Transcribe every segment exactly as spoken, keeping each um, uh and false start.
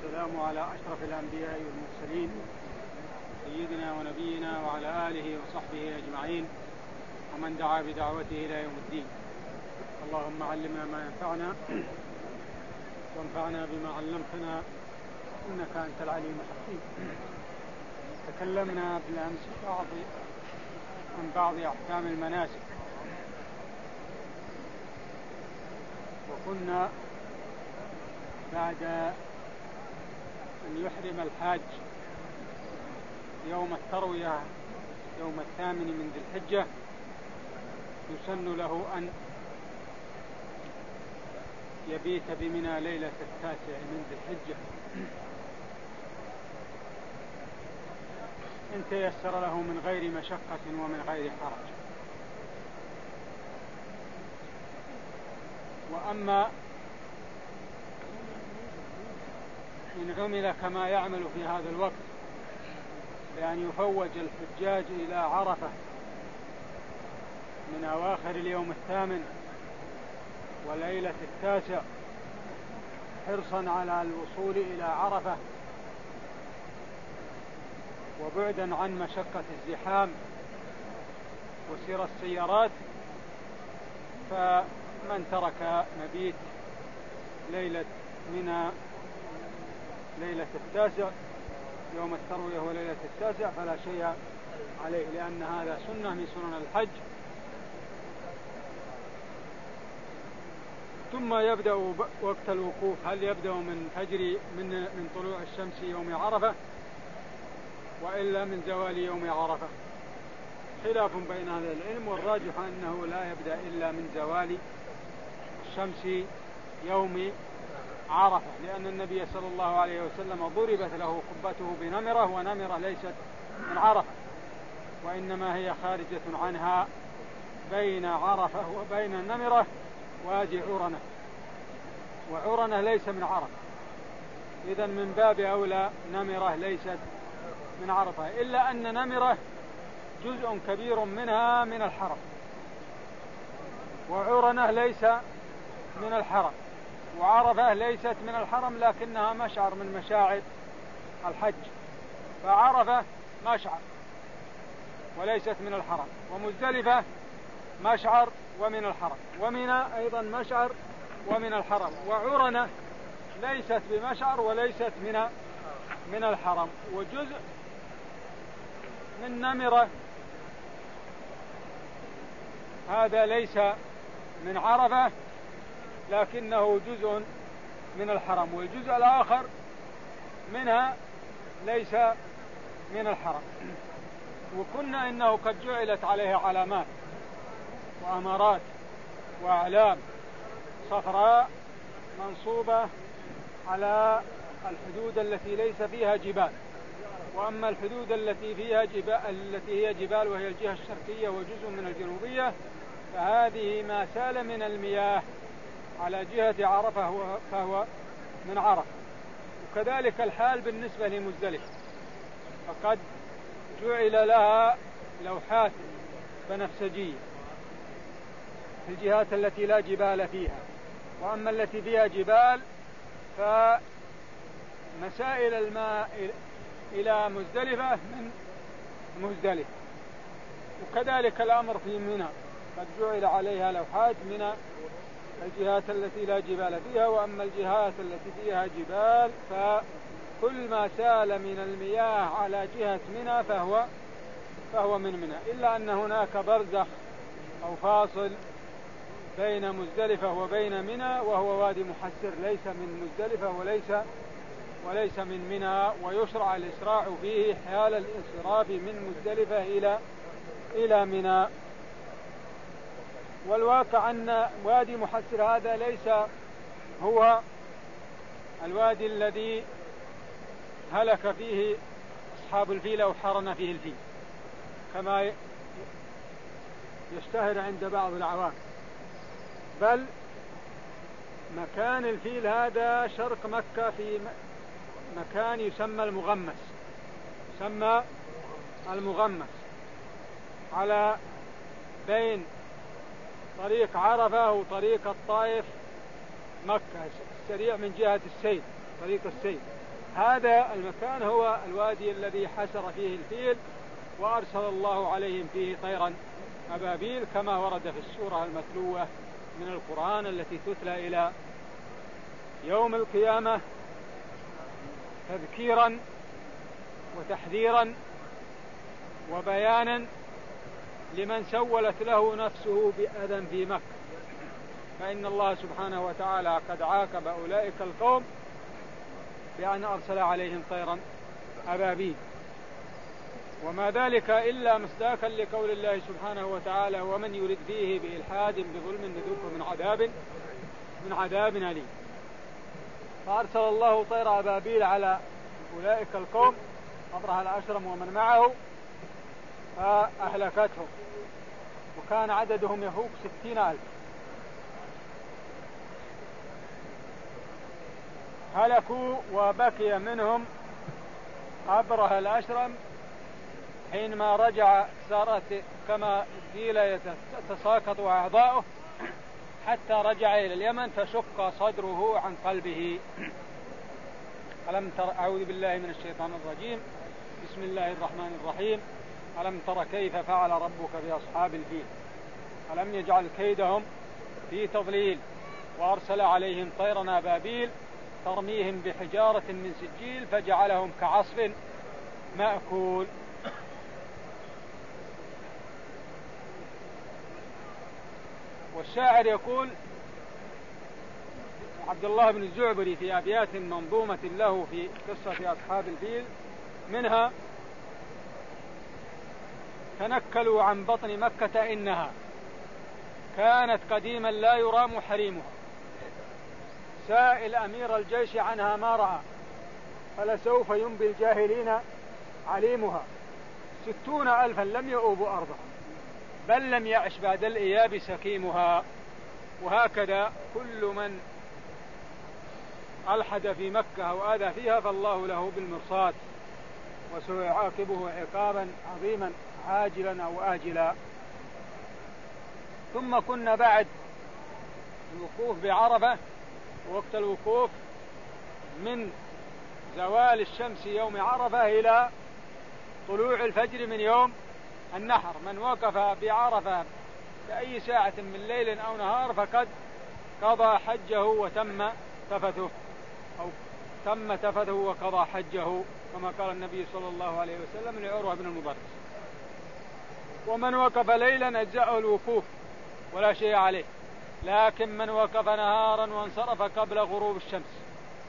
والسلام على أشرف الأنبياء والمرسلين سيدنا ونبينا وعلى آله وصحبه أجمعين ومن دعا بدعوته إلى يوم الدين. اللهم علمنا ما ينفعنا وانفعنا بما علمتنا إنك أنت العليم الحكيم. تكلمنا بالأمس بعض عن بعض أحكام المناسك، وكنا بعد أن يحرم الحاج يوم التروية يوم الثامن من ذي الحجة يسن له أن يبيت بمنى ليلة التاسع من ذي الحجة إن تيسر له من غير مشقة ومن غير حرج. وأما إن عمل كما يعمل في هذا الوقت بأن يفوج الحجاج إلى عرفة من أواخر اليوم الثامن وليلة التاسع حرصا على الوصول إلى عرفة وبعدا عن مشقة الزحام وسير السيارات، فمن ترك مبيت ليلة منى ليلة التاسع يوم التروية وليلة التاسع فلا شيء عليه، لأن هذا سنة من سنن الحج. ثم يبدأ وقت الوقوف، هل يبدأ من فجر من من طلوع الشمس يوم عرفة وإلا من زوال يوم عرفة؟ خلاف بين أهل العلم، والراجح أنه لا يبدأ إلا من زوال الشمس يوم عرفة، لأن النبي صلى الله عليه وسلم ضربت له قبته بنمرة، ونمرة ليست من عرفة وإنما هي خارجة عنها بين عرفة وبين النمرة وادي عرنة، وعرنة ليس من عرفة، إذن من باب أولى نمرة ليست من عرفة، إلا أن نمرة جزء كبير منها من الحرم وعرنة ليس من الحرم، وعرفة ليست من الحرم لكنها مشعر من مشاعر الحج، فعرفة مشعر وليست من الحرم، ومزدلفة مشعر ومن الحرم، ومنى أيضا مشعر ومن الحرم، وعرنة ليست بمشعر وليست من من الحرم، وجزء من نمرة هذا ليس من عرفة لكنه جزء من الحرم، والجزء الآخر منها ليس من الحرم. وكنا إنه قد جعلت عليه علامات وأمارات وأعلام صفراء منصوبة على الحدود التي ليس فيها جبال، وأما الحدود التي فيها جبال التي هي جبال وهي الجهة الشرقية وجزء من الجنوبية فهذه ما سال من المياه على جهة عرفة فهو من عرفة. وكذلك الحال بالنسبة لمزدلفة، فقد جعل لها لوحات بنفسجية في الجهات التي لا جبال فيها، وأما التي فيها جبال فمسائل الماء إلى مزدلفة من مزدلفة. وكذلك الأمر في منى، قد جعل عليها لوحات من الجهات التي لا جبال فيها، وأما الجهات التي فيها جبال فكل ما سال من المياه على جهة منى فهو فهو من منى، إلا أن هناك برزخ أو فاصل بين مزدلفة وبين منى وهو وادي محسر، ليس من مزدلفة وليس وليس من منى، ويشرع الإسراع فيه حال الانصراف من مزدلفة إلى إلى منى. والواقع أن وادي محسر هذا ليس هو الوادي الذي هلك فيه أصحاب الفيل أو حرن فيه الفيل كما يشتهر عند بعض العوام، بل مكان الفيل هذا شرق مكة في مكان يسمى المغمس، يسمى المغمس على بين طريق عرفة وطريق الطائف مكة، السريع من جهة السيل طريق السيل، هذا المكان هو الوادي الذي حسر فيه الفيل وأرسل الله عليهم فيه طيرا أبابيل كما ورد في السورة المتلوة من القرآن التي تتلى إلى يوم القيامة تذكيرا وتحذيرا وبيانا لمن سولت له نفسه بأذى في مكة، فإن الله سبحانه وتعالى قد عاقب أولئك القوم بأن أرسل عليهم طيرا أبابيل، وما ذلك إلا مصداقا لقول الله سبحانه وتعالى ومن يرد فيه بإلحاد بظلم نذقه من عذاب من عذاب أليم. فأرسل الله طير أبابيل على أولئك القوم أبرهة الأشرم ومن معه فأهلكتهم، وكان عددهم يفوق ستين ألف. هلكوا وبكي منهم أبرهة الأشرم حينما رجع صارت كما قيل يتساقط أعضاؤه حتى رجع إلى اليمن فشق صدره عن قلبه. ألم تر أعوذ بالله من الشيطان الرجيم بسم الله الرحمن الرحيم ألم تر كيف فعل ربك بأصحاب الفيل ألم يجعل كيدهم في تضليل وأرسل عليهم طيرا أبابيل ترميهم بحجارة من سجيل فجعلهم كعصف مأكول. والشاعر يقول عبد الله بن الزعبري في أبيات منظومة له في قصة أصحاب الفيل منها: تنكلوا عن بطن مكة إنها كانت قديما لا يرام حريمها، سائل أمير الجيش عنها ما رأى فلسوف ينبي الجاهلين عليمها، ستون ألفا لم يؤوبوا أرضها بل لم يعش بعد الإياب سكيمها. وهكذا كل من ألحد في مكة أو آذى فيها فالله له بالمرصاد وسيعاقبه عقابا عظيما عاجلا أو آجلا. ثم كنا بعد الوقوف بعرفة وقت الوقوف من زوال الشمس يوم عرفة إلى طلوع الفجر من يوم النحر، من وقف بعرفة بأي ساعة من ليل أو نهار فقد قضى حجه وتم تفثه أو تم تفثه وقضى حجه كما قال النبي صلى الله عليه وسلم لعروة بن المبرز. ومن وقف ليلا أجزأه الوقوف ولا شيء عليه، لكن من وقف نهارا وانصرف قبل غروب الشمس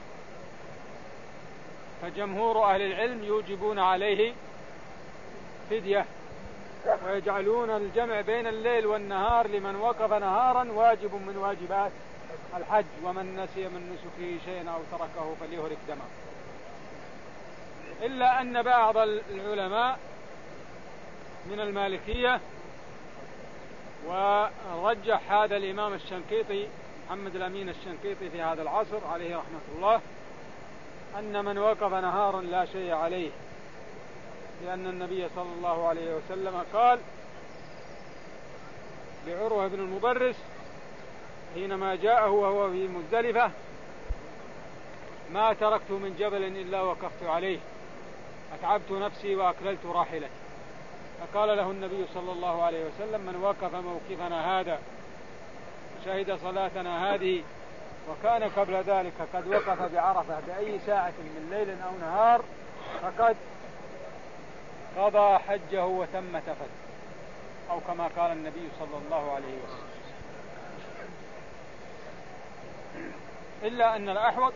فجمهور أهل العلم يوجبون عليه فدية ويجعلون الجمع بين الليل والنهار لمن وقف نهارا واجب من واجبات الحج، ومن نسي من نسكه شيئا أو تركه فليهرق دمه. إلا أن بعض العلماء من المالكية ورجح هذا الإمام الشنقيطي محمد الأمين الشنقيطي في هذا العصر عليه رحمة الله أن من وقف نهارا لا شيء عليه، لأن النبي صلى الله عليه وسلم قال لعروة بن المبرز حينما جاءه وهو في مزدلفة: ما تركت من جبل إلا وقفت عليه، أتعبت نفسي وأكللت راحلتي. فقال له النبي صلى الله عليه وسلم: من وقف موقفنا هذا شهد صلاتنا هذه وكان قبل ذلك قد وقف بعرفة بأي ساعة من ليل أو نهار فقد قضى حجه وتم تفث، أو كما قال النبي صلى الله عليه وسلم. إلا أن الأحوط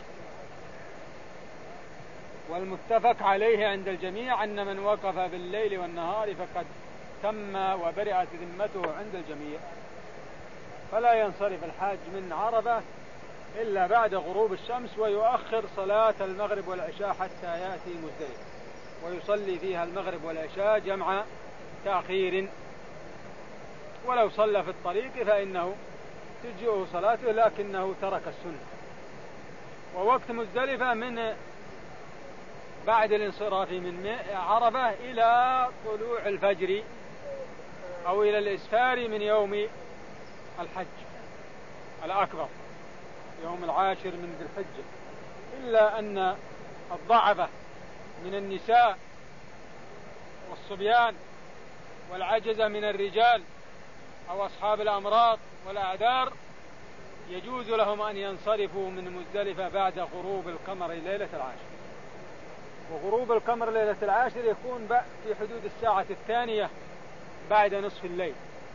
والمتفق عليه عند الجميع أن من وقف بالليل والنهار فقد تم وبرئت ذمته عند الجميع، فلا ينصرف الحاج من عرفة إلا بعد غروب الشمس ويؤخر صلاة المغرب والعشاء حتى يأتي مزدلفة ويصلي فيها المغرب والعشاء جمع تأخير، ولو صلى في الطريق فإنه تجيءه صلاته لكنه ترك السنة. ووقت مزدلفة من بعد الانصراف من عرفة إلى طلوع الفجر أو إلى الإسفار من يوم الحج الأكبر يوم العاشر من ذي الحجة. إلا أن الضعفة من النساء والصبيان والعجزة من الرجال أو أصحاب الأمراض والأعذار يجوز لهم أن ينصرفوا من مزدلفة بعد غروب القمر ليلة العاشر. وغروب القمر ليلة العاشر يكون في حدود الساعة الثانية بعد نصف الليل.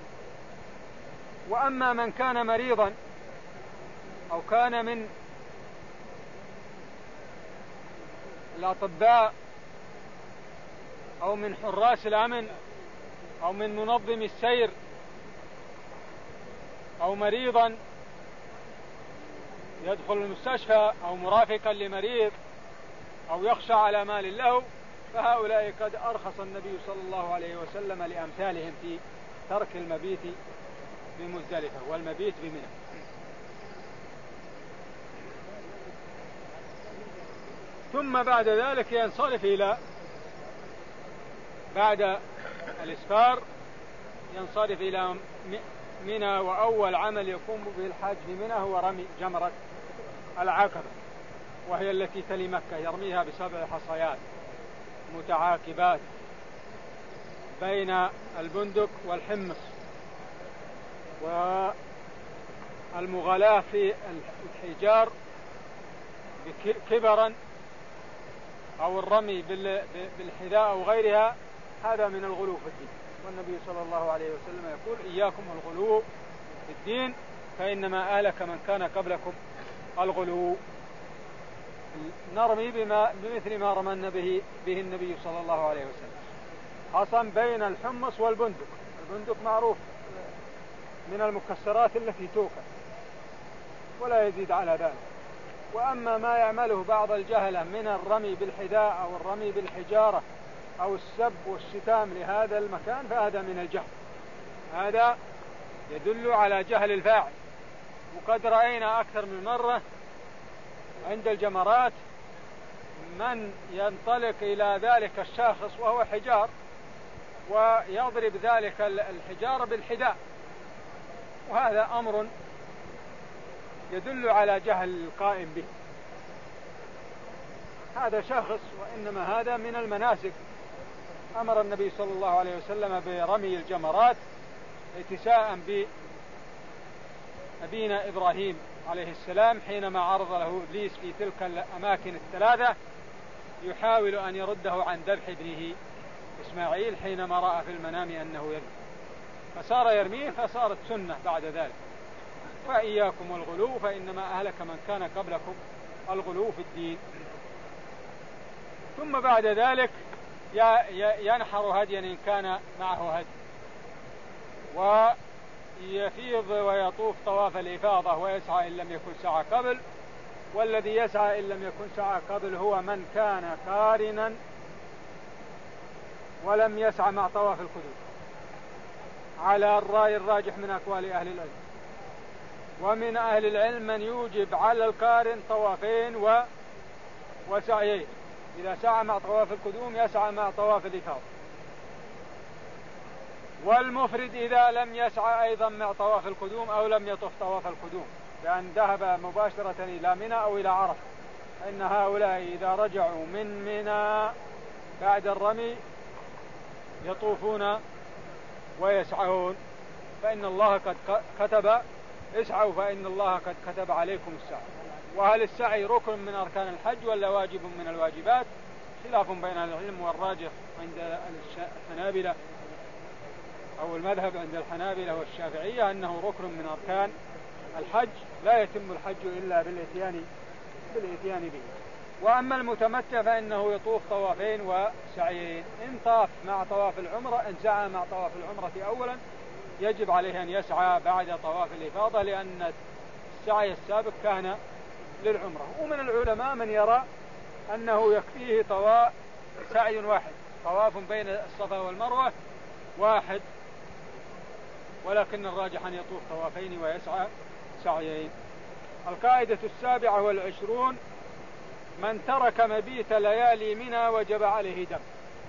وأما من كان مريضا أو كان من الأطباء أو من حراس الأمن أو من منظم السير أو مريضا يدخل المستشفى أو مرافقا لمريض أو يخشى على مال له، فهؤلاء قد أرخص النبي صلى الله عليه وسلم لأمثالهم في ترك المبيت بمزدلفة والمبيت بمنى. ثم بعد ذلك ينصرف إلى بعد الإسفار ينصرف إلى منى، وأول عمل يقوم به الحاج في منى هو رمي جمرة العقبة، وهي التي تلي مكة، يرميها بسبع حصيات متعاقبات بين البندق والحمص، والمغالاة في الحجار كبرا أو الرمي بالحذاء أو غيرها، هذا من الغلو في الدين. والنبي صلى الله عليه وسلم يقول: إياكم الغلو في الدين فإنما أهلك من كان قبلكم الغلو. نرمي بما بمثل ما رمى به, به النبي صلى الله عليه وسلم، حصن بين الحمص والبندق. البندق معروف من المكسرات التي توكل ولا يزيد على ذلك. وأما ما يعمله بعض الجهلة من الرمي بالحذاء أو الرمي بالحجارة أو السب والشتام لهذا المكان فهذا من الجهل، هذا يدل على جهل الفاعل. وقد رأينا أكثر من مرة عند الجمرات من ينطلق إلى ذلك الشاخص وهو حجار ويضرب ذلك الحجار بالحذاء، وهذا أمر يدل على جهل القائم به. هذا شخص، وإنما هذا من المناسك. أمر النبي صلى الله عليه وسلم برمي الجمرات اتساء بأبينا إبراهيم عليه السلام حينما عرض له إبليس في تلك الأماكن الثلاثة يحاول أن يرده عن ذبح ابنه إسماعيل حينما رأى في المنام أنه يذبح، فصار يرميه، فصارت سنة بعد ذلك. فإياكم الغلو فإنما أهلك من كان قبلكم الغلو في الدين. ثم بعد ذلك ينحر هديا إن كان معه هدي، ويفيض ويطوف طواف الإفاضة ويسعى إن لم يكن سعى قبل. والذي يسعى إن لم يكن سعى قبل هو من كان قارنا ولم يسعى مع طواف القدوم، على الرأي الراجح من أقوال أهل العلم. ومن أهل العلم من يوجب على القارن طوافين و... وسعيين، إذا سعى مع طواف القدوم يسعى مع طواف الإفاضة. والمفرد إذا لم يسعى أيضا مع طواف القدوم أو لم يطف طواف القدوم، بأن ذهب مباشرة إلى منى أو إلى عرفة، فإن هؤلاء إذا رجعوا من منى بعد الرمي يطوفون ويسعون، فإن الله قد كتب اسعوا فإن الله قد كتب عليكم السعي. وهل السعي ركن من أركان الحج ولا واجب من الواجبات؟ خلاف بين العلم، والراجح عند الحنابلة أو المذهب عند الحنابلة والشافعية أنه ركن من أركان الحج، لا يتم الحج إلا بالإتيان بالإتيان به. وأما المتمتع فإنه يطوف طوافين وسعيين، إن طاف مع طواف العمرة، إن سعى مع طواف العمرة أولا يجب عليه أن يسعى بعد طواف الإفاضة، لأن السعي السابق كان للعمرة. ومن العلماء من يرى أنه يكفيه طواف سعي واحد، طواف بين الصفا والمروة واحد، ولكن الراجح أن يطوف طوافين ويسعى سعيين. القاعدة السابعة والعشرون: من ترك مبيت ليالي منى وجب عليه دم.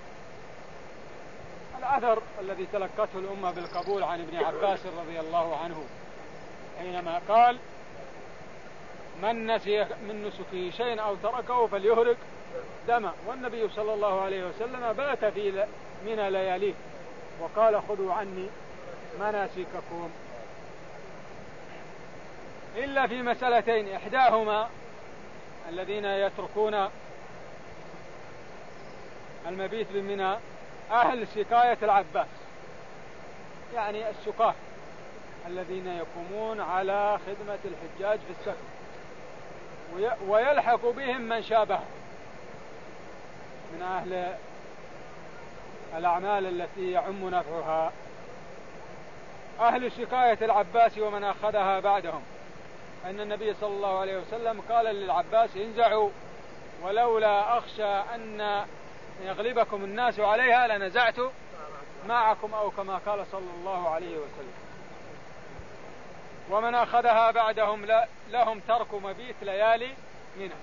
الأثر الذي تلقته الأمة بالقبول عن ابن عباس رضي الله عنه حينما قال: من نسي من نسكه شيء أو تركه فليهرق دما، والنبي صلى الله عليه وسلم بات في منى لياليه وقال خذوا عني مناسككم، إلا في مسألتين، إحداهما الذين يتركون المبيت بمنى أهل سقاية العباس، يعني السقاة الذين يقومون على خدمة الحجاج في السفر، ويلحق بهم من شابه من أهل الأعمال التي يعم نفعها، أهل سقاية العباس ومن أخذها بعدهم. أن النبي صلى الله عليه وسلم قال للعباس انزعوا، ولولا أخشى أن يغلبكم الناس عليها لنزعت معكم، أو كما قال صلى الله عليه وسلم. ومن أخذها بعدهم لهم ترك مبيت ليالي منى.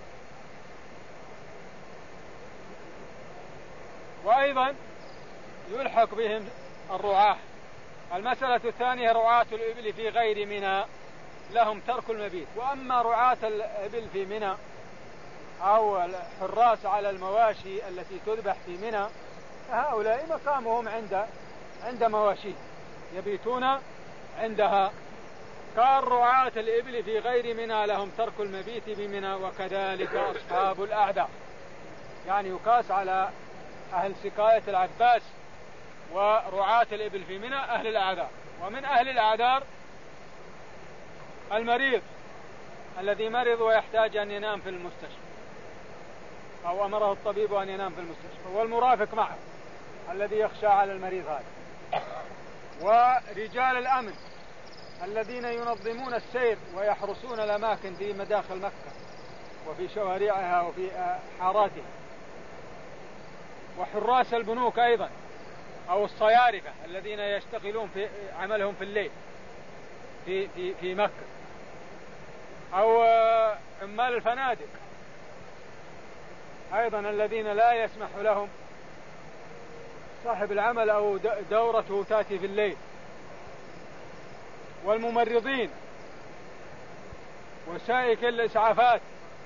وأيضا يلحق بهم الرعاة. المسألة الثانية رعاة الإبل في غير منى لهم ترك المبيت. وأما رعاة الإبل في منى أو الحراس على المواشي التي تذبح في منى فهؤلاء مقامهم عند عند مواشيه يبيتون عندها. قال رعاة الإبل في غير منى لهم ترك المبيت بمنى، وكذلك أصحاب الأعذار، يعني يقاس على أهل سقاية العباس ورعاة الإبل في منى أهل الأعذار. ومن أهل الأعذار المريض الذي مرض ويحتاج أن ينام في المستشفى أو أمره الطبيب أن ينام في المستشفى، والمرافق معه الذي يخشى على المريض هذا، ورجال الأمن الذين ينظمون السير ويحرسون الأماكن في مداخل مكة وفي شوارعها وفي حاراتها، وحراس البنوك أيضا أو الصيارفة الذين يشتغلون في عملهم في الليل في, في, في مكة، أو عمال الفنادق أيضا الذين لا يسمح لهم صاحب العمل أو دورته تأتي في الليل، والممرضين وسائق الإسعافات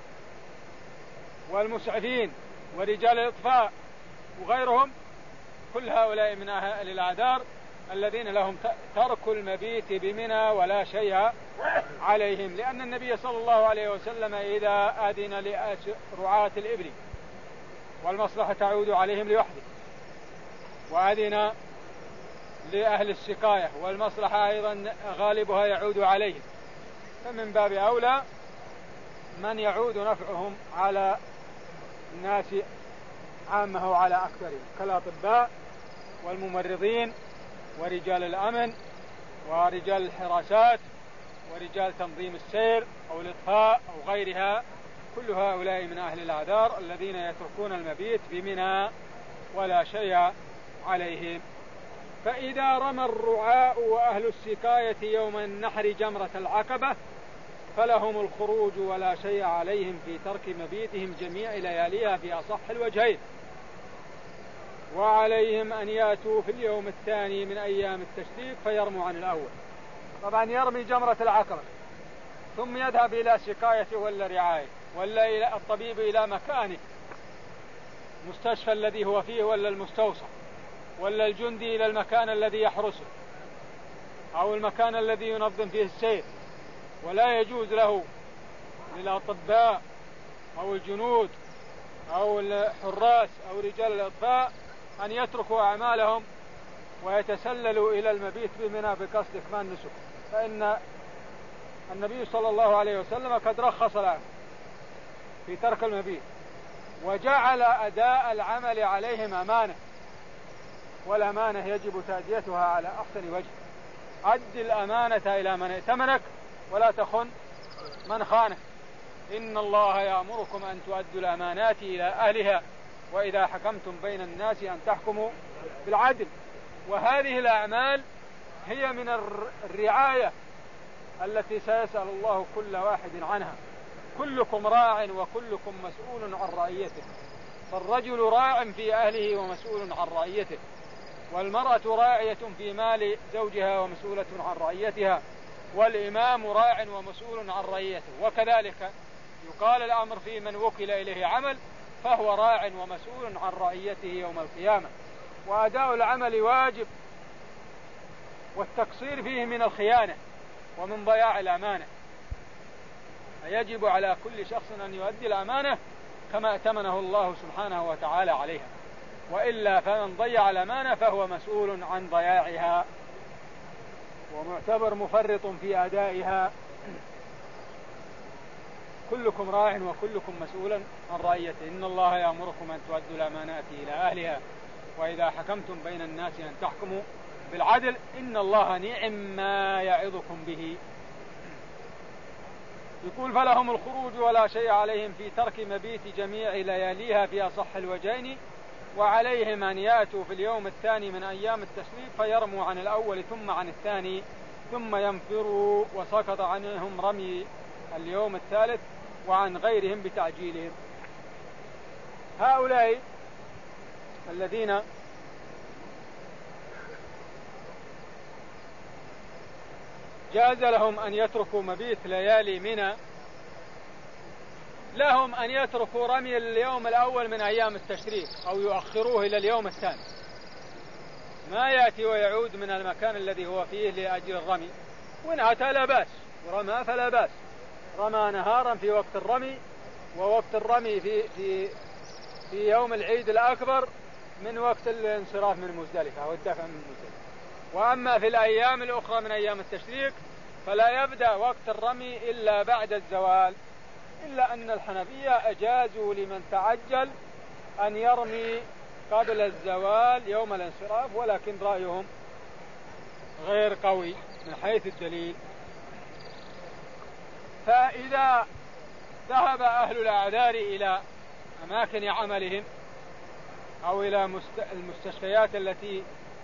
والمسعفين ورجال الإطفاء وغيرهم، كل هؤلاء من أهل الأعذار الذين لهم ترك المبيت بمنى ولا شيء عليهم، لأن النبي صلى الله عليه وسلم إذا أذن لرعاة الإبل والمصلحة تعود عليهم لوحده، وأذن لأهل السقاية والمصلحة أيضا غالبها يعود عليهم، فمن باب أولى من يعود نفعهم على الناس عامه وعلى أكثرهم كالأطباء والممرضين ورجال الأمن ورجال الحراسات ورجال تنظيم السير أو الإطفاء أو غيرها، كل هؤلاء من أهل الأعذار الذين يتركون المبيت بمنى ولا شيء عليهم. فإذا رمى الرعاء وأهل السقاية يوم النحر جمرة العقبة فلهم الخروج ولا شيء عليهم في ترك مبيتهم جميع لياليها في أصح الوجهين، وعليهم أن يأتوا في اليوم الثاني من أيام التشريق فيرموا عن الأول. طبعا يرمي جمرة العقبة ثم يذهب إلى سقايته ولا رعاية ولا إلى الطبيب إلى مكانه، مستشفى الذي هو فيه ولا المستوصف، ولا الجندي إلى المكان الذي يحرسه أو المكان الذي ينظم فيه السير. ولا يجوز له للأطباء أو الجنود أو الحراس أو رجال الإطفاء أن يتركوا أعمالهم ويتسللوا إلى المبيت بمنى بقصد إكمال نسك، فإن النبي صلى الله عليه وسلم قد رخص لهم في ترك المبيت وجعل أداء العمل عليهم أمانة، والأمانة يجب تأديتها على أحسن وجه. أد الأمانة إلى من ائتمنك ولا تخن من خانك، إن الله يأمركم أن تؤدوا الأمانات إلى أهلها وإذا حكمتم بين الناس أن تحكموا بالعدل. وهذه الأعمال هي من الرعاية التي سيسأل الله كل واحد عنها. كلكم راع وكلكم مسؤول عن رعيته، فالرجل راع في أهله ومسؤول عن رعيته، والمرأة راعية في مال زوجها ومسؤولة عن رعيتها، والإمام راع ومسؤول عن رعيته. وكذلك يقال الأمر في من وكل إليه عمل فهو راع ومسؤول عن رعيته يوم القيامة، وأداء العمل واجب، والتقصير فيه من الخيانة ومن ضياع الأمانة، فيجب على كل شخص أن يؤدي الأمانة كما ائتمنه الله سبحانه وتعالى عليها، وإلا فمن ضيع الأمانة فهو مسؤول عن ضياعها ومعتبر مفرط في أدائها. كلكم راع وكلكم مسؤول عن رعيته. إن الله يأمركم أن تؤدوا الأمانات إلى أهلها وإذا حكمتم بين الناس أن تحكموا بالعدل إن الله نعم ما يعظكم به. يقول فلهم الخروج ولا شيء عليهم في ترك مبيت جميع لياليها في أصح الوجهين، وعليهم أن يأتوا في اليوم الثاني من أيام التشريق فيرموا عن الأول ثم عن الثاني ثم ينفروا، وسقط عنهم رمي اليوم الثالث وعن غيرهم بتعجيلهم. هؤلاء الذين جاز لهم أن يتركوا مبيت ليالي منى لهم أن يتركوا رمي اليوم الأول من أيام التشريق أو يؤخروه إلى اليوم الثاني، ما يأتي ويعود من المكان الذي هو فيه لأجل الرمي، وإن أتى لا بأس ورمى فلا بأس. رمى نهارا في وقت الرمي، ووقت الرمي في, في, في يوم العيد الأكبر من وقت الانصراف من مزدلفة والدفع من مزدلفة. وأما في الأيام الأخرى من أيام التشريق فلا يبدأ وقت الرمي إلا بعد الزوال، إلا أن الحنفية أجازوا لمن تعجل أن يرمي قبل الزوال يوم الانصراف، ولكن رأيهم غير قوي من حيث الدليل. فإذا ذهب أهل الأعذار إلى أماكن عملهم أو إلى المستشفيات التي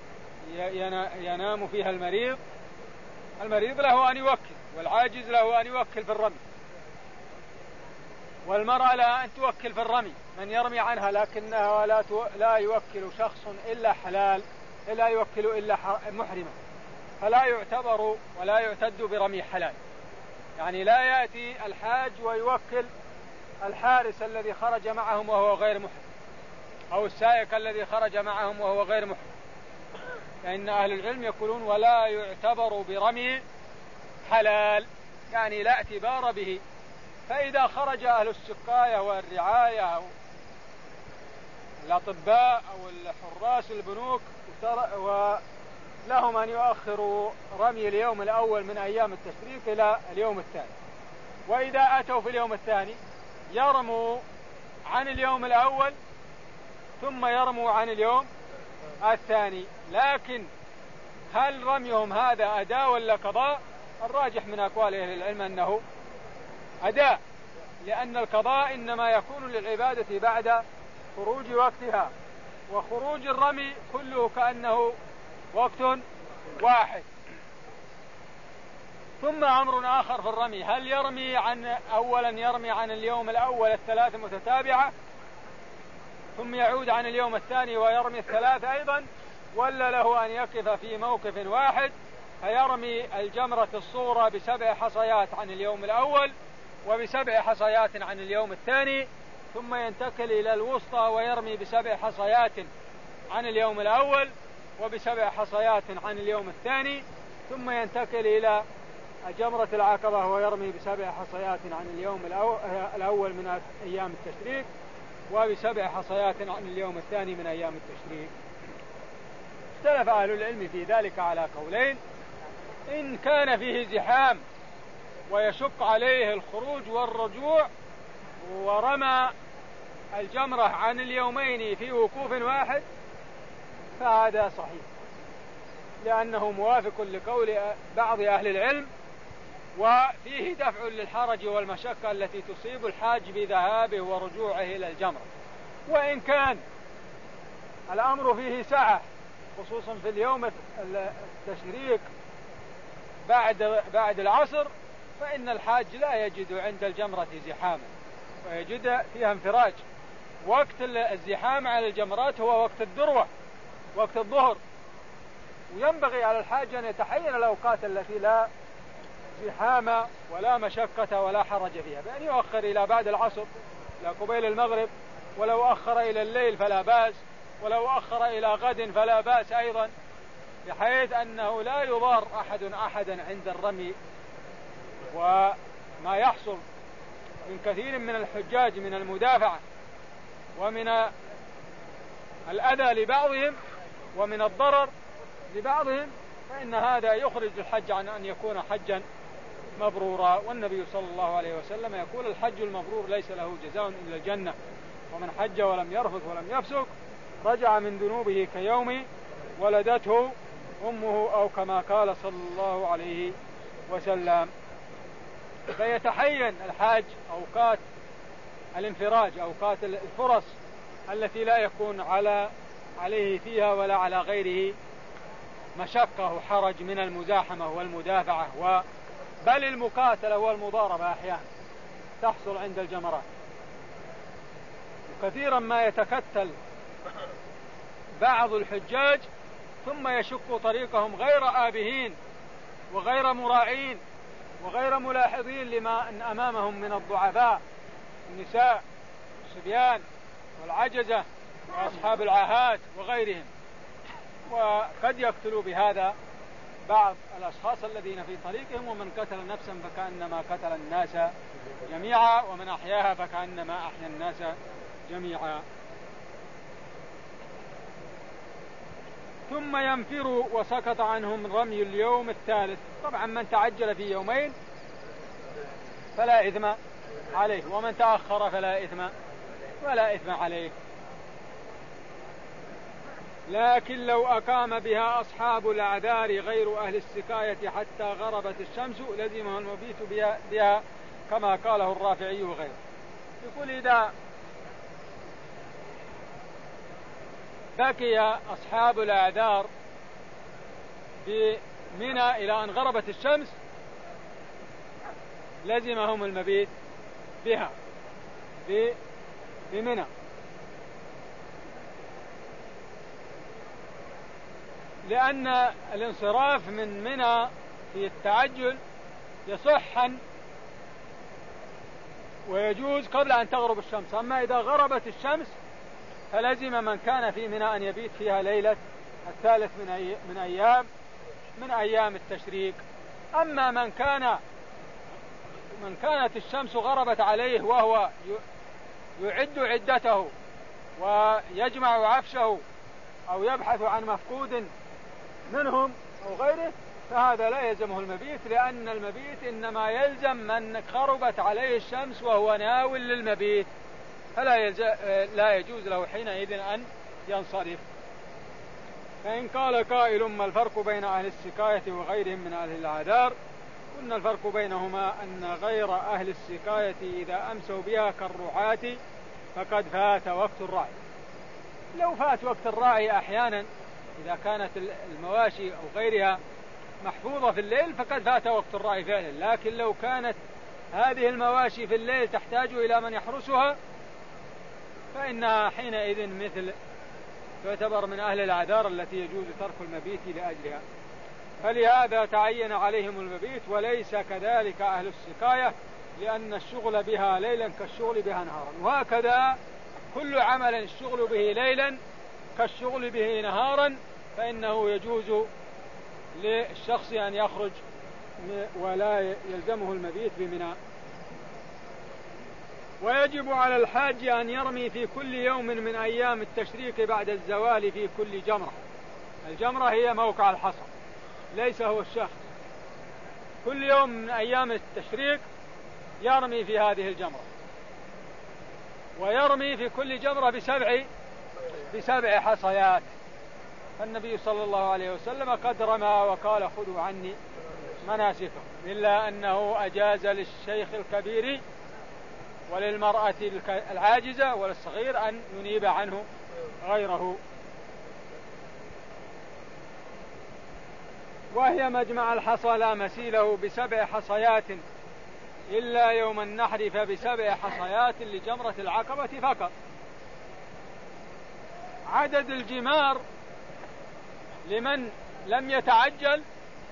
ينام فيها المريض، المريض له أن يوكل والعاجز له أن يوكل في الرمي، والمرأة لها أن توكل في الرمي من يرمي عنها، لكنها لا, لا يوكل شخص إلا حلال، لا يوكل إلا محرمة، فلا يعتبر ولا يعتد برمي حلال. يعني لا يأتي الحاج ويوكل الحارس الذي خرج معهم وهو غير محرم، أو السائق الذي خرج معهم وهو غير محرم، لأن أهل العلم يقولون ولا يعتبر برمي حلال، يعني لا اعتبار به. فإذا خرج أهل السقاية والرعاية أو الأطباء أو الحراس البنوك ولهم أن يؤخروا رمي اليوم الأول من أيام التشريق إلى اليوم الثاني، وإذا أتوا في اليوم الثاني يرموا عن اليوم الأول ثم يرموا عن اليوم الثاني. لكن هل رميهم هذا أداء ولا قضاء؟ الراجح من أقوال أهل العلم أنه أداء، لأن القضاء إنما يكون للعبادة بعد خروج وقتها، وخروج الرمي كله كأنه وقت واحد. ثم أمر آخر في الرمي، هل يرمي عن أولا يرمي عن اليوم الأول الثلاث متتابعة ثم يعود عن اليوم الثاني ويرمي الثلاث أيضا، ولا له أن يقف في موقف واحد فيرمي الجمرة الصغرى بسبع حصيات عن اليوم الأول وبسبع حصيات عن اليوم الثاني، ثم ينتقل إلى الوسطى ويرمي بسبع حصيات عن اليوم الأول وبسبع حصيات عن اليوم الثاني، ثم ينتقل إلى جمرة العقبة ويرمي بسبع حصيات عن اليوم الأول من أيام التشريق وبسبع حصيات عن اليوم الثاني من أيام التشريق. اختلف أهل العلم في ذلك على قولين: إن كان فيه زحام ويشق عليه الخروج والرجوع ورمى الجمرة عن اليومين في وقوف واحد فهذا صحيح، لأنه موافق لقول بعض أهل العلم، وفيه دفع للحرج والمشقة التي تصيب الحاج بذهابه ورجوعه إلى الجمرة. وإن كان الأمر فيه سعة خصوصا في اليوم التشريق بعد بعد العصر، فإن الحاج لا يجد عند الجمرة زحاما ويجد فيها انفراج. وقت الزحام على الجمرات هو وقت الذروة، وقت الظهر، وينبغي على الحاج أن يتحين الأوقات التي لا زحام ولا مشقة ولا حرج فيها، بأن يؤخر إلى بعد العصر إلى قبيل المغرب ولو أخر إلى الليل فلا بأس، ولو أخر إلى غد فلا بأس أيضا، بحيث أنه لا يضار أحد أحدا عند الرمي. وما يحصل من كثير من الحجاج من المدافعة ومن الأذى لبعضهم ومن الضرر لبعضهم، فإن هذا يخرج الحج عن أن يكون حجا مبرورا. والنبي صلى الله عليه وسلم يقول: الحج المبرور ليس له جزاء إلا الجنة، ومن حج ولم يرفث ولم يفسق رجع من ذنوبه كيوم ولدته أمه، أو كما قال صلى الله عليه وسلم. فيتحين الحاج أوقات الانفراج، أوقات الفرص التي لا يكون على عليه فيها ولا على غيره مشقة وحرج من المزاحمة والمدافعة، بل المقاتلة والمضاربة أحيانا تحصل عند الجمرات. وكثيرا ما يتكتل بعض الحجاج ثم يشق طريقهم غير آبهين وغير مراعين وغير ملاحظين لما أن أمامهم من الضعفاء، النساء والصبيان والعجزة وأصحاب العاهات وغيرهم، وقد يقتلوا بهذا بعض الأشخاص الذين في طريقهم. ومن قتل نفسا فكأنما قتل الناس جميعا، ومن أحياها فكأنما أحيا الناس جميعا. ثم ينفروا وسقط عنهم رمي اليوم الثالث. طبعا من تعجل في يومين فلا إثم عليه، ومن تأخر فلا إثم ولا إثم عليه. لكن لو أقام بها أصحاب الأعذار غير أهل السكاية حتى غربت الشمس لزمهم المبيت بها, بها كما قاله الرافعي وغيره. يقول: إذا بقي أصحاب الأعذار بمنى إلى أن غربت الشمس لزمهم المبيت بها بمنى، لأن الانصراف من منى في التعجل يصح ويجوز قبل أن تغرب الشمس. أما إذا غربت الشمس فلزم من كان في منى أن يبيت فيها ليلة الثالث من, أي من أيام من أيام التشريق. أما من كان من كانت الشمس غربت عليه وهو يعد عدته ويجمع عفشه أو يبحث عن مفقود منهم أو غيره، فهذا لا يلزمه المبيت، لأن المبيت إنما يلزم من غربت عليه الشمس وهو ناوٍ للمبيت، فلا لا يجوز له حينئذ أن ينصرف. فإن قال قائل: ما الفرق بين أهل السكاية وغيرهم من أهل الأعذار؟ قلنا: الفرق بينهما أن غير أهل السكاية إذا أمسوا بها كالرعاة فقد فات وقت الرعي. لو فات وقت الرعي أحيانا إذا كانت المواشي أو غيرها محفوظة في الليل فقد فات وقت الرعي فعلا، لكن لو كانت هذه المواشي في الليل تحتاج إلى من يحرسها فإنها حينئذ مثل تعتبر من أهل الأعذار التي يجوز ترك المبيت لأجلها، فلهذا تعين عليهم المبيت. وليس كذلك أهل السكاية، لأن الشغل بها ليلا كالشغل بها نهارا، وهكذا كل عمل الشغل به ليلا كالشغل به نهارا فإنه يجوز للشخص أن يخرج ولا يلزمه المبيت بمنى. ويجب على الحاج أن يرمي في كل يوم من أيام التشريق بعد الزوال في كل جمرة. الجمرة هي موقع الحصى ليس هو الشخص. كل يوم من أيام التشريق يرمي في هذه الجمرة، ويرمي في كل جمرة بسبع بسبع حصيات. فالنبي صلى الله عليه وسلم قد رمى وقال: خذوا عني مناسككم، إلا أنه أجاز للشيخ الكبير وللمرأة العاجزة وللصغير أن ينيب عنه غيره. وهي مجمع الحصى لا مثيله بسبع حصيات إلا يوم النحر فبسبع حصيات لجمرة العقبة فقط. عدد الجمار لمن لم يتعجل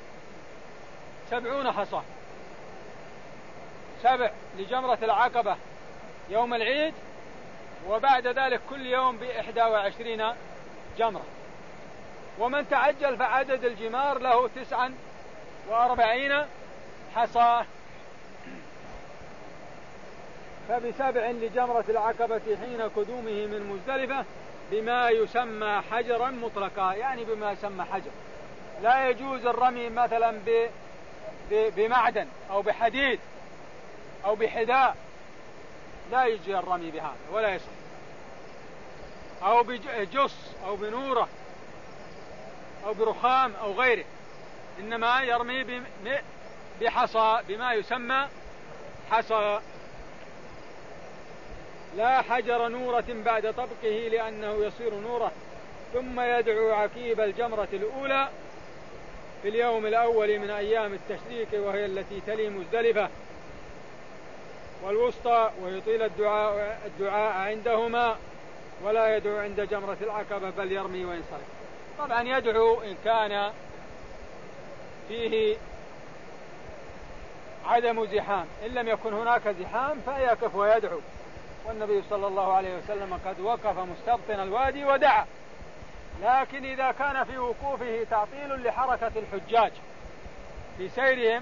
سبعون حصى، سبع لجمرة العقبة يوم العيد، وبعد ذلك كل يوم بإحدى وعشرين جمرة. ومن تعجل فعدد الجمار له تسعا وأربعين حصاه. فبسبع لجمرة العقبة حين قدومه من مزدلفة بما يسمى حجرا مطلقا، يعني بما يسمى حجر. لا يجوز الرمي مثلا ب... ب... بمعدن أو بحديد أو بحذاء، لا يجي الرمي بهذا ولا يصح، أو بجص أو بنورة أو برخام أو غيره، إنما يرمي بحصى بما يسمى حصى. لا حجر نورة بعد طبقه لأنه يصير نورة. ثم يدعو عقيب الجمرة الأولى في اليوم الأول من أيام التشريك وهي التي تلي مزدلفة، والوسطى، ويطيل الدعاء, الدعاء عندهما، ولا يدعو عند جمرة العقبة بل يرمي وينصرف. طبعا يدعو إن كان فيه عدم زحام، إن لم يكن هناك زحام فيقف ويدعو، والنبي صلى الله عليه وسلم قد وقف مستبطن الوادي ودعا. لكن إذا كان في وقوفه تعطيل لحركة الحجاج في سيرهم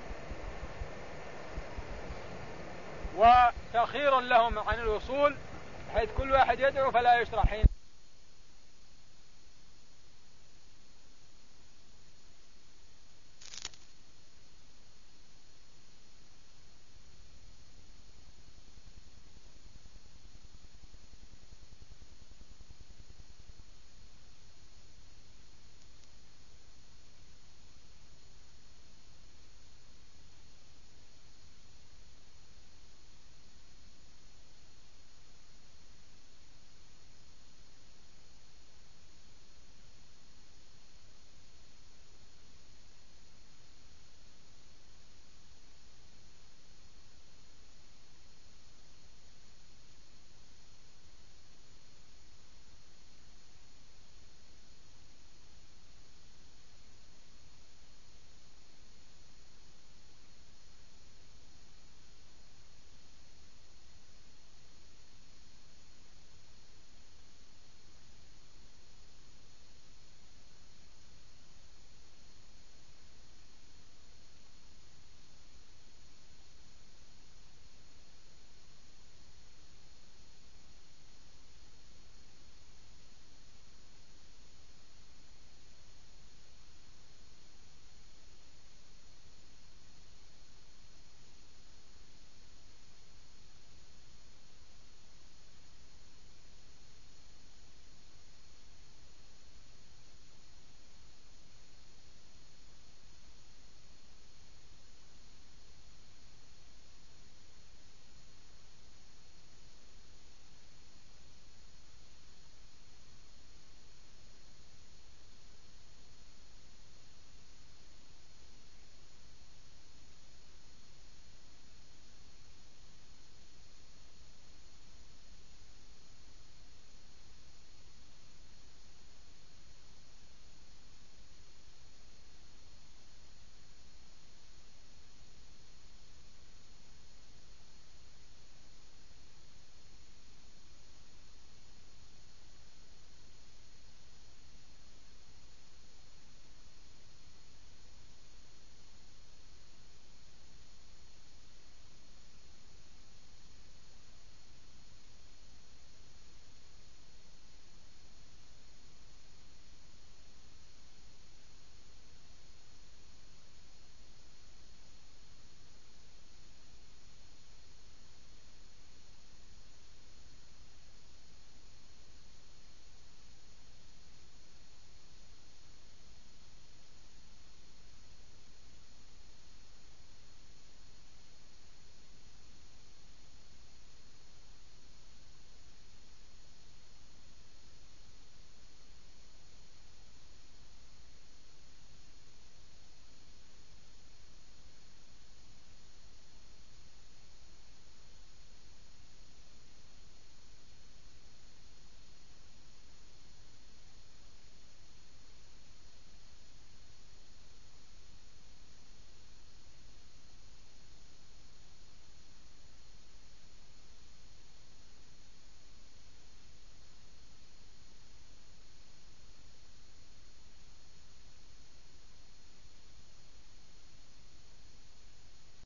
وتأخير لهم عن الوصول، حيث كل واحد يدعو، فلا يشرع حين